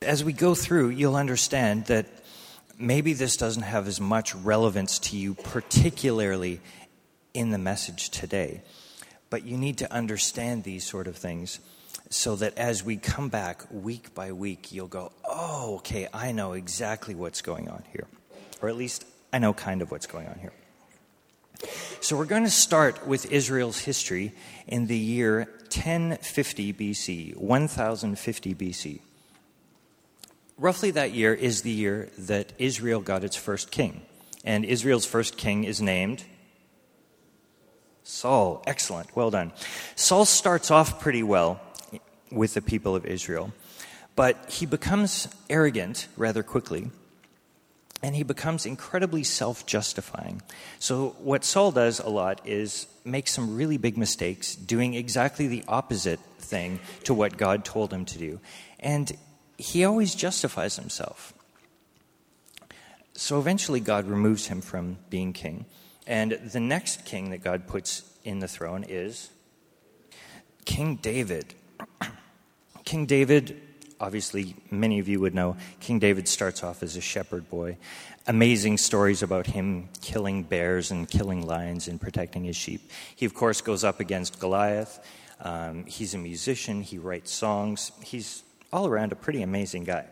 as we go through, you'll understand that maybe this doesn't have as much relevance to you, particularly in the message today. But you need to understand these sort of things so that as we come back week by week, you'll go, oh, okay, I know exactly what's going on here. Or at least I know kind of what's going on here. So we're going to start with Israel's history in the year 1050 BC, 1050 BC. Roughly that year is the year that Israel got its first king. And Israel's first king is named Saul. Excellent. Well done. Saul starts off pretty well with the people of Israel, but he becomes arrogant rather quickly, and he becomes incredibly self-justifying. So what Saul does a lot is make some really big mistakes, doing exactly the opposite thing to what God told him to do. And he always justifies himself. So eventually God removes him from being king. And the next king that God puts in the throne is King David. King David, obviously many of you would know, King David starts off as a shepherd boy. Amazing stories about him killing bears and killing lions and protecting his sheep. He, of course, goes up against Goliath. He's a musician. He writes songs. He's all around a pretty amazing guy.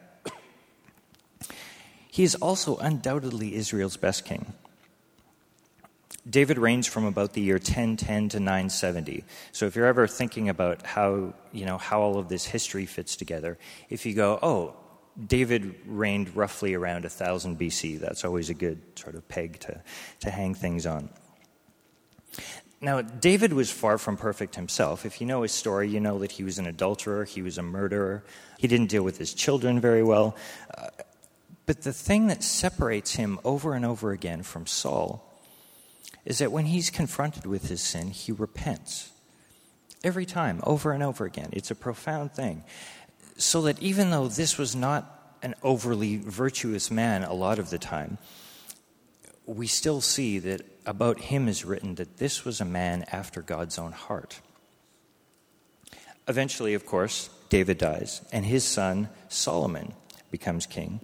He is also undoubtedly Israel's best king. David reigns from about the year 1010 to 970. So if you're ever thinking about how all of this history fits together, if you go, oh, David reigned roughly around 1000 BC, that's always a good sort of peg to hang things on. Now, David was far from perfect himself. If you know his story, you know that he was an adulterer, he was a murderer, he didn't deal with his children very well. But the thing that separates him over and over again from Saul is that when he's confronted with his sin, he repents. Every time, over and over again. It's a profound thing. So that even though this was not an overly virtuous man a lot of the time, we still see that about him is written that this was a man after God's own heart. Eventually, of course, David dies, and his son Solomon becomes king.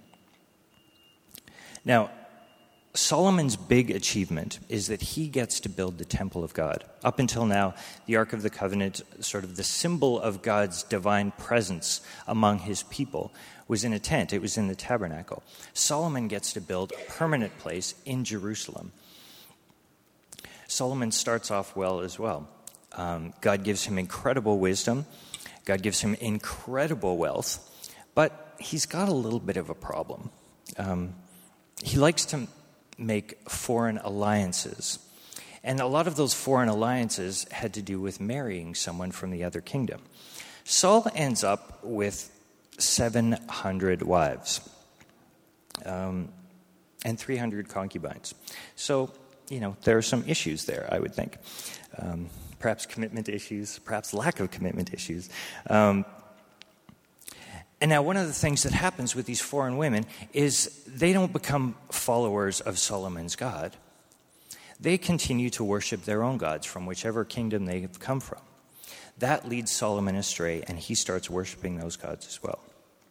Now, Solomon's big achievement is that he gets to build the temple of God. Up until now, the Ark of the Covenant, sort of the symbol of God's divine presence among his people, was in a tent. It was in the tabernacle. Solomon gets to build a permanent place in Jerusalem. Solomon starts off well as well. God gives him incredible wisdom. God gives him incredible wealth. But he's got a little bit of a problem. He likes to make foreign alliances. And a lot of those foreign alliances had to do with marrying someone from the other kingdom. Saul ends up with 700 wives and 300 concubines. So, there are some issues there, I would think. Perhaps commitment issues, perhaps lack of commitment issues. And now one of the things that happens with these foreign women is they don't become followers of Solomon's God. They continue to worship their own gods from whichever kingdom they have come from. That leads Solomon astray, and he starts worshiping those gods as well.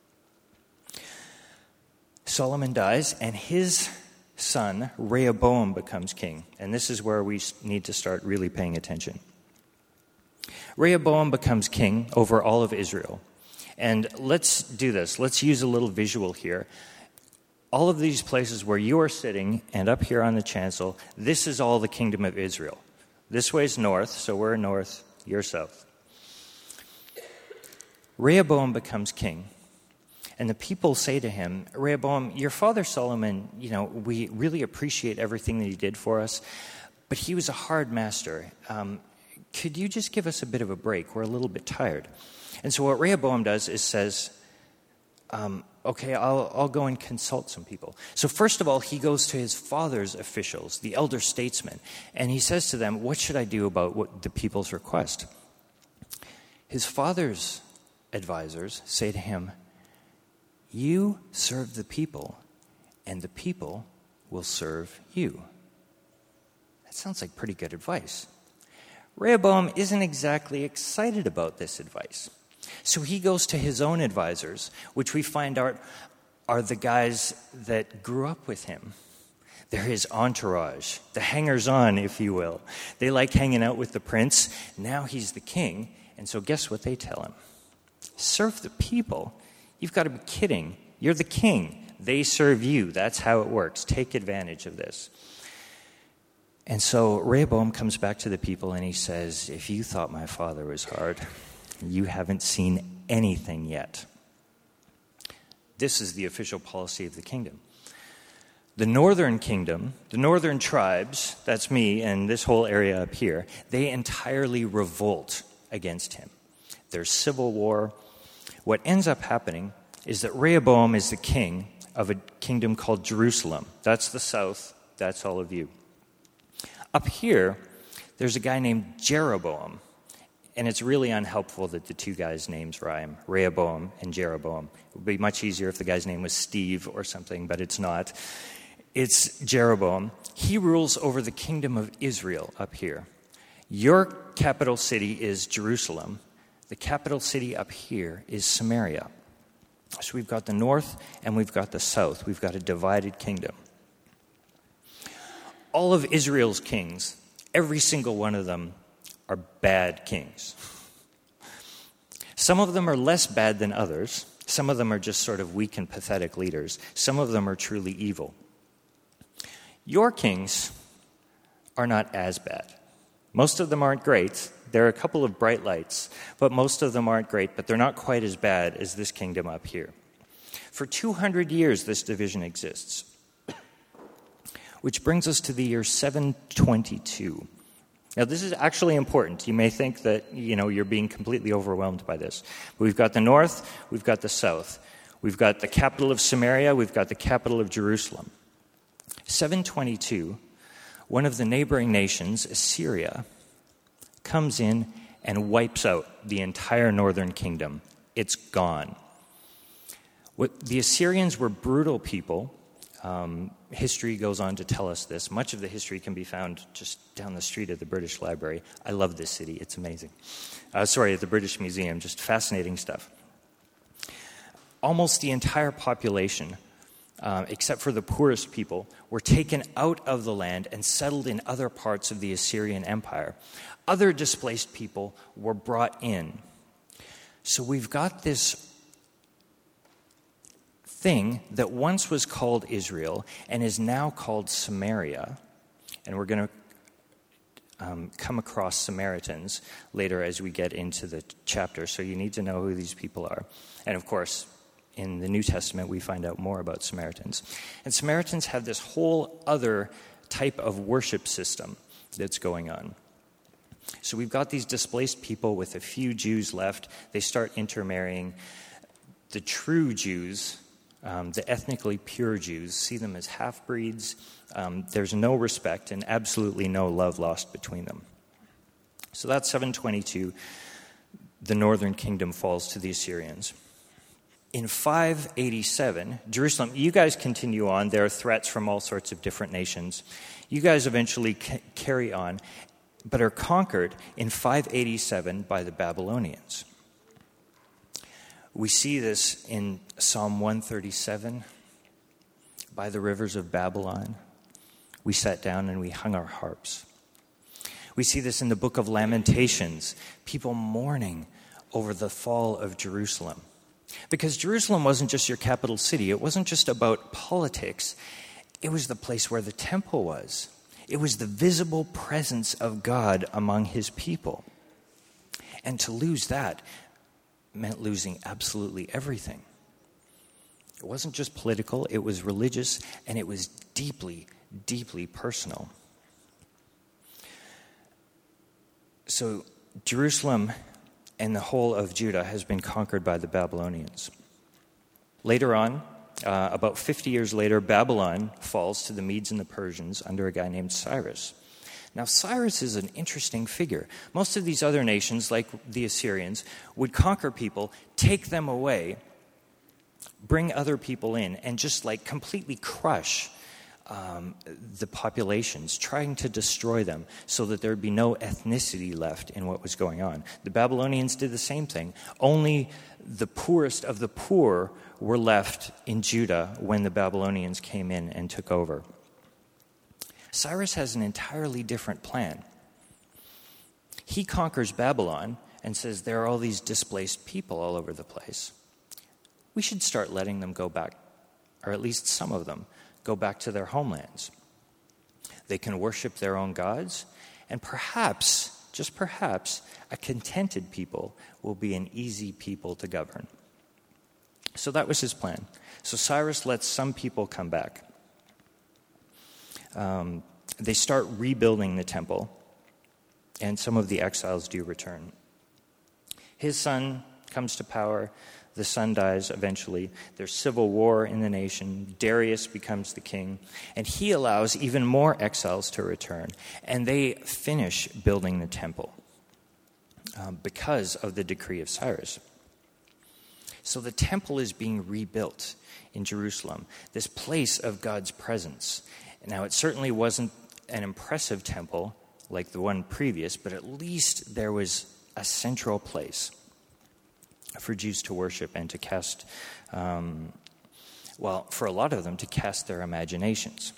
Solomon dies, and his son, Rehoboam, becomes king. And this is where we need to start really paying attention. Rehoboam becomes king over all of Israel. And let's do this. Let's use a little visual here. All of these places where you are sitting and up here on the chancel, this is all the kingdom of Israel. This way is north, so we're north, you're south. Rehoboam becomes king. And the people say to him, Rehoboam, your father Solomon, we really appreciate everything that he did for us, but he was a hard master. Could you just give us a bit of a break? We're a little bit tired. And so what Rehoboam does is says, okay, I'll go and consult some people. So first of all, he goes to his father's officials, the elder statesmen, and he says to them, what should I do about the people's request? His father's advisors say to him, you serve the people, and the people will serve you. That sounds like pretty good advice. Rehoboam isn't exactly excited about this advice. So he goes to his own advisors, which we find out are the guys that grew up with him. They're his entourage, the hangers-on, if you will. They like hanging out with the prince. Now he's the king, and so guess what they tell him? Serve the people? You've got to be kidding. You're the king. They serve you. That's how it works. Take advantage of this. And so Rehoboam comes back to the people and he says, if you thought my father was hard, you haven't seen anything yet. This is the official policy of the kingdom. The northern kingdom, the northern tribes, that's me and this whole area up here, they entirely revolt against him. There's civil war. What ends up happening is that Rehoboam is the king of a kingdom called Jerusalem. That's the south. That's all of you. Up here, there's a guy named Jeroboam. And it's really unhelpful that the two guys' names rhyme, Rehoboam and Jeroboam. It would be much easier if the guy's name was Steve or something, but it's not. It's Jeroboam. He rules over the kingdom of Israel up here. Your capital city is Jerusalem. The capital city up here is Samaria. So we've got the north and we've got the south. We've got a divided kingdom. All of Israel's kings, every single one of them, are bad kings. Some of them are less bad than others. Some of them are just sort of weak and pathetic leaders. Some of them are truly evil. Your kings are not as bad. Most of them aren't great. There are a couple of bright lights, but most of them aren't great, but they're not quite as bad as this kingdom up here. For 200 years, this division exists, which brings us to the year 722. Now, this is actually important. You may think that, you're being completely overwhelmed by this. But we've got the north, we've got the south. We've got the capital of Samaria, we've got the capital of Jerusalem. 722, one of the neighboring nations, Assyria, comes in and wipes out the entire northern kingdom. It's gone. The Assyrians were brutal people. History goes on to tell us this. Much of the history can be found just down the street at the British Library. I love this city. It's amazing. At the British Museum. Just fascinating stuff. Almost the entire population, except for the poorest people, were taken out of the land and settled in other parts of the Assyrian Empire. Other displaced people were brought in. So we've got this thing that once was called Israel and is now called Samaria. And we're going to come across Samaritans later as we get into the chapter. So you need to know who these people are. And of course, in the New Testament, we find out more about Samaritans. And Samaritans have this whole other type of worship system that's going on. So we've got these displaced people with a few Jews left. They start intermarrying. The true Jews, the ethnically pure Jews, see them as half-breeds. There's no respect and absolutely no love lost between them. So that's 722. The northern kingdom falls to the Assyrians. In 587, Jerusalem, you guys continue on. There are threats from all sorts of different nations. You guys eventually carry on, but are conquered in 587 by the Babylonians. We see this in Psalm 137. By the rivers of Babylon, we sat down and we hung our harps. We see this in the book of Lamentations, people mourning over the fall of Jerusalem. Because Jerusalem wasn't just your capital city. It wasn't just about politics. It was the place where the temple was. It was the visible presence of God among his people. And to lose that meant losing absolutely everything. It wasn't just political, it was religious, and it was deeply, deeply personal. So Jerusalem and the whole of Judah has been conquered by the Babylonians. Later on, about 50 years later, Babylon falls to the Medes and the Persians under a guy named Cyrus. Now, Cyrus is an interesting figure. Most of these other nations, like the Assyrians, would conquer people, take them away, bring other people in, and just completely crush the populations, trying to destroy them so that there would be no ethnicity left in what was going on. The Babylonians did the same thing. Only the poorest of the poor were left in Judah when the Babylonians came in and took over. Cyrus has an entirely different plan. He conquers Babylon and says there are all these displaced people all over the place. We should start letting them go back, or at least some of them, go back to their homelands. They can worship their own gods, and perhaps, just perhaps, a contented people will be an easy people to govern. So that was his plan. So Cyrus lets some people come back. They start rebuilding the temple, and some of the exiles do return. His son comes to power. The son dies eventually. There's civil war in the nation. Darius becomes the king, and he allows even more exiles to return, and they finish building the temple because of the decree of Cyrus. So the temple is being rebuilt in Jerusalem, this place of God's presence. Now, it certainly wasn't an impressive temple like the one previous, but at least there was a central place for Jews to worship and to cast, for a lot of them, to cast their imaginations.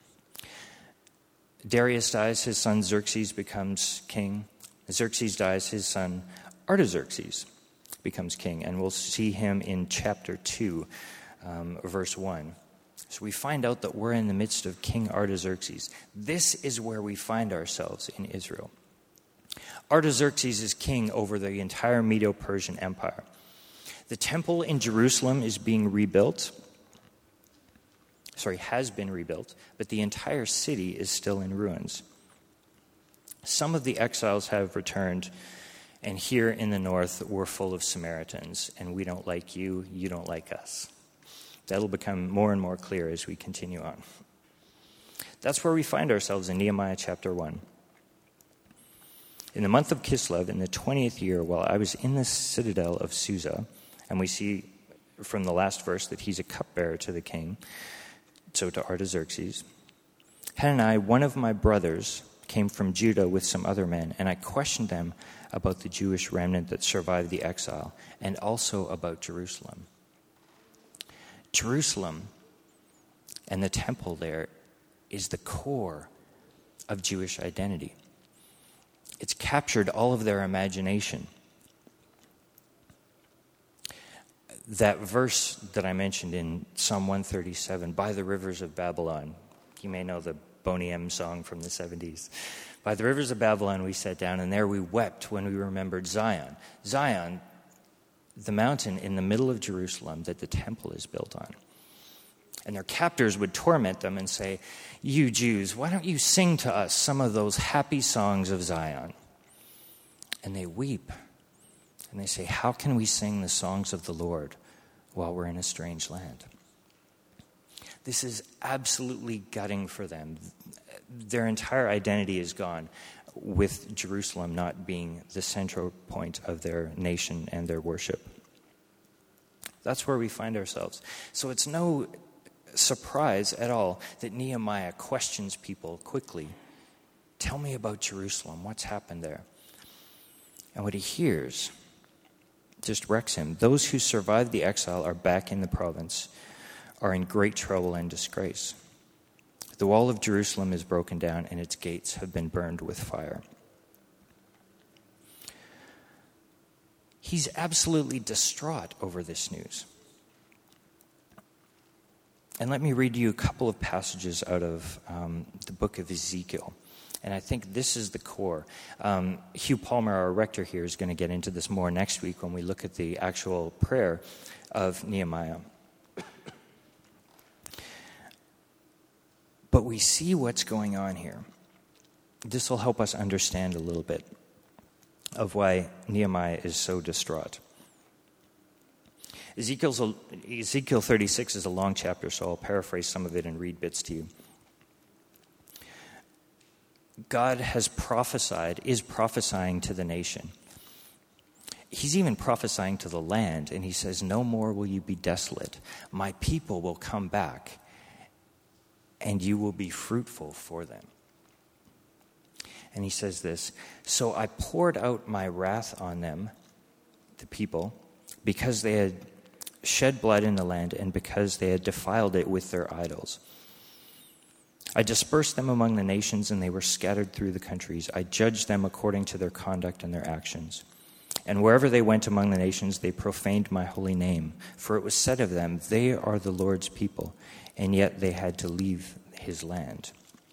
Darius dies, his son Xerxes becomes king. Xerxes dies, his son Artaxerxes becomes king, and we'll see him in chapter 2, verse 1. So we find out that we're in the midst of King Artaxerxes. This is where we find ourselves in Israel. Artaxerxes is king over the entire Medo-Persian Empire. The temple in Jerusalem is being rebuilt. Has been rebuilt, but the entire city is still in ruins. Some of the exiles have returned, and here in the north, we're full of Samaritans, and we don't like you, you don't like us. That'll become more and more clear as we continue on. That's where we find ourselves in Nehemiah chapter 1. In the month of Kislev, in the 20th year, while I was in the citadel of Susa, and we see from the last verse that he's a cupbearer to the king, so to Artaxerxes, Hanani, one of my brothers, came from Judah with some other men, and I questioned them about the Jewish remnant that survived the exile, and also about Jerusalem. Jerusalem and the temple there is the core of Jewish identity. It's captured all of their imagination. That verse that I mentioned in Psalm 137, by the rivers of Babylon, you may know the Boney M song from the 70s. By the rivers of Babylon we sat down, and there we wept when we remembered Zion. Zion, the mountain in the middle of Jerusalem that the temple is built on. And their captors would torment them and say, you Jews, why don't you sing to us some of those happy songs of Zion? And they weep. And they say, how can we sing the songs of the Lord while we're in a strange land? This is absolutely gutting for them. Their entire identity is gone, with Jerusalem not being the central point of their nation and their worship. That's where we find ourselves. So it's no surprise at all that Nehemiah questions people quickly. Tell me about Jerusalem. What's happened there? And what he hears just wrecks him. Those who survived the exile are back in the province, are in great trouble and disgrace. The wall of Jerusalem is broken down, and its gates have been burned with fire. He's absolutely distraught over this news. And let me read you a couple of passages out of the book of Ezekiel. And I think this is the core. Hugh Palmer, our rector here, is going to get into this more next week when we look at the actual prayer of Nehemiah. But we see what's going on here. This will help us understand a little bit of why Nehemiah is so distraught. Ezekiel 36 is a long chapter, so I'll paraphrase some of it and read bits to you. God has prophesied, is prophesying to the nation. He's even prophesying to the land, and he says, no more will you be desolate. My people will come back, and you will be fruitful for them. And he says this, so I poured out my wrath on them, the people, because they had shed blood in the land and because they had defiled it with their idols. I dispersed them among the nations, and they were scattered through the countries. I judged them according to their conduct and their actions. And wherever they went among the nations, they profaned my holy name. For it was said of them, they are the Lord's people, and yet they had to leave his land.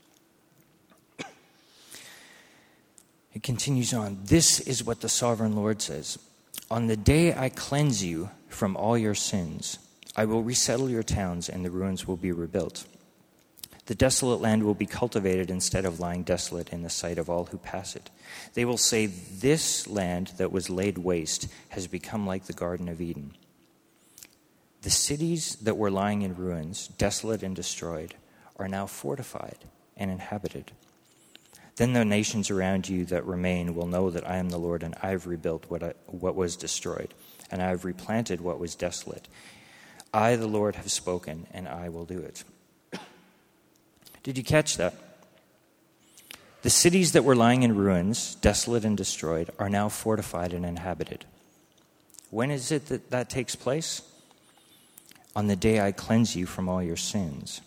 It continues on. This is what the sovereign Lord says. On the day I cleanse you from all your sins, I will resettle your towns, and the ruins will be rebuilt. The desolate land will be cultivated instead of lying desolate in the sight of all who pass it. They will say, this land that was laid waste has become like the Garden of Eden. The cities that were lying in ruins, desolate and destroyed, are now fortified and inhabited. Then the nations around you that remain will know that I am the Lord, and I have rebuilt what was destroyed, and I have replanted what was desolate. I, the Lord, have spoken, and I will do it. Did you catch that? The cities that were lying in ruins, desolate and destroyed, are now fortified and inhabited. When is it that that takes place? On the day I cleanse you from all your sins.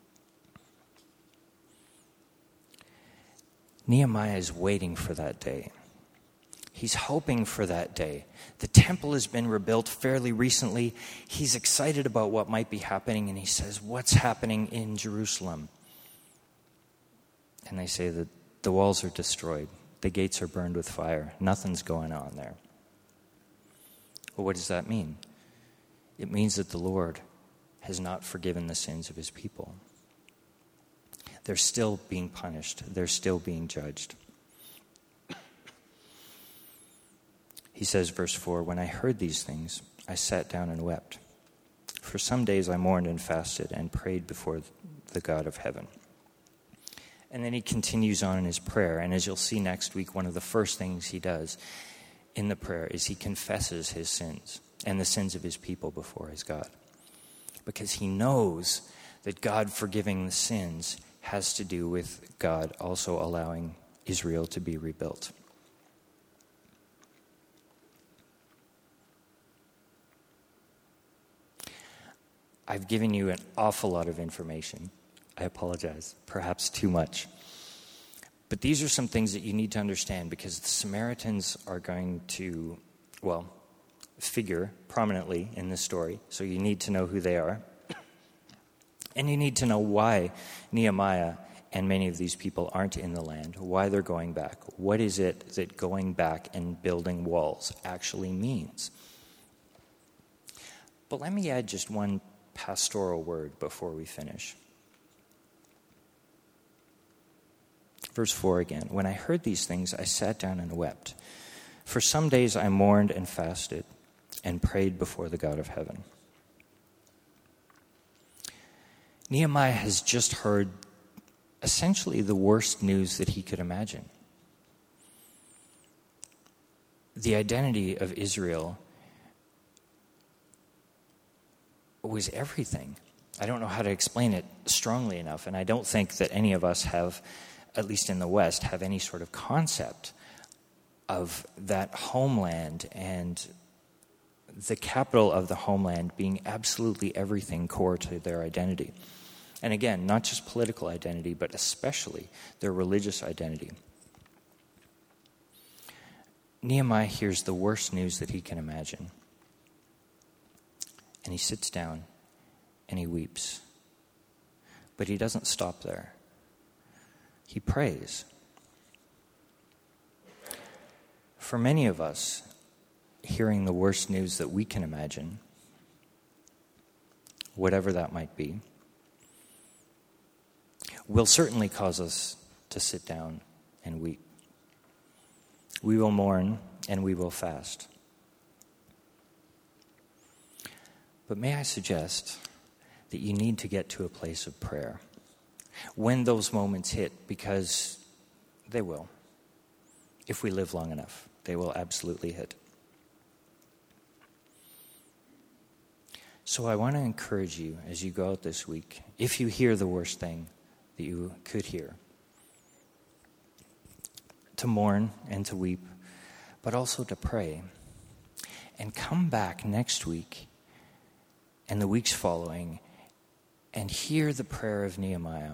Nehemiah is waiting for that day. He's hoping for that day. The temple has been rebuilt fairly recently. He's excited about what might be happening, and he says, what's happening in Jerusalem? And they say that the walls are destroyed. The gates are burned with fire. Nothing's going on there. Well, what does that mean? It means that the Lord has not forgiven the sins of his people. They're still being punished. They're still being judged. He says, verse 4, when I heard these things, I sat down and wept. For some days I mourned and fasted and prayed before the God of heaven. And then he continues on in his prayer. And as you'll see next week, one of the first things he does in the prayer is he confesses his sins and the sins of his people before his God. Because he knows that God forgiving the sins has to do with God also allowing Israel to be rebuilt. I've given you an awful lot of information. I apologize, perhaps too much. But these are some things that you need to understand because the Samaritans are going to, figure prominently in this story. So you need to know who they are. And you need to know why Nehemiah and many of these people aren't in the land, why they're going back. What is it that going back and building walls actually means? But let me add just one pastoral word before we finish. Verse 4 again. When I heard these things, I sat down and wept. For some days I mourned and fasted and prayed before the God of heaven. Nehemiah has just heard essentially the worst news that he could imagine. The identity of Israel was everything. I don't know how to explain it strongly enough, and I don't think that any of us have, at least in the West, have any sort of concept of that homeland and the capital of the homeland being absolutely everything core to their identity. And again, not just political identity, but especially their religious identity. Nehemiah hears the worst news that he can imagine. And he sits down and he weeps. But he doesn't stop there. He prays. For many of us, hearing the worst news that we can imagine, whatever that might be, will certainly cause us to sit down and weep. We will mourn and we will fast. But may I suggest that you need to get to a place of prayer when those moments hit, because they will. If we live long enough, they will absolutely hit. So I want to encourage you as you go out this week, if you hear the worst thing that you could hear, to mourn and to weep, but also to pray. And come back next week and the weeks following and hear the prayer of Nehemiah.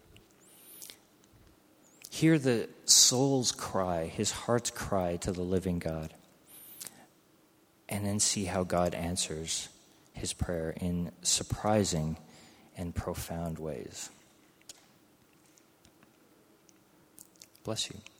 Hear the soul's cry, his heart's cry to the living God. And then see how God answers his prayer in surprising and profound ways. Bless you.